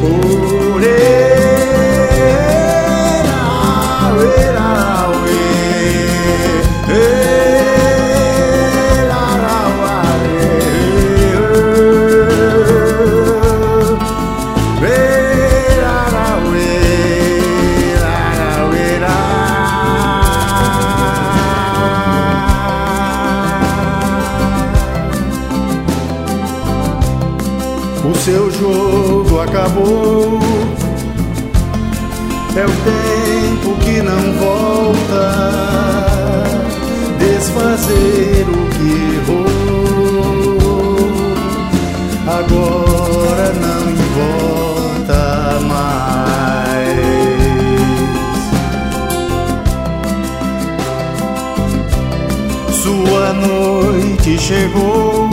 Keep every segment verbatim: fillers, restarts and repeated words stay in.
O seu jogo acabou. É o tempo que não volta, desfazer o que errou. Agora não importa mais. Sua noite chegou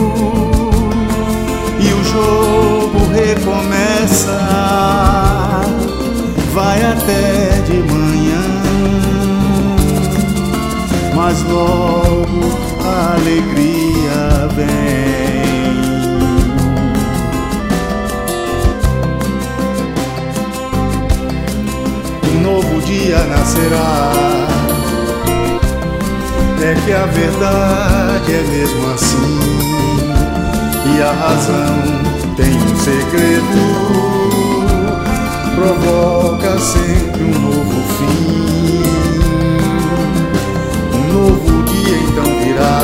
e o jogo recomeça. Vai até de manhã, mas logo a alegria vem. Um novo dia nascerá. É que a verdade é mesmo assim, e a razão tem um segredo. Provoca sempre um novo fim. Um novo dia então virá.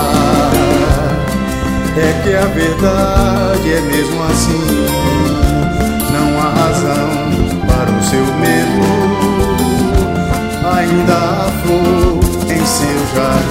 É que a verdade é mesmo assim. Não há razão para o seu medo. Ainda há flor em seu jardim.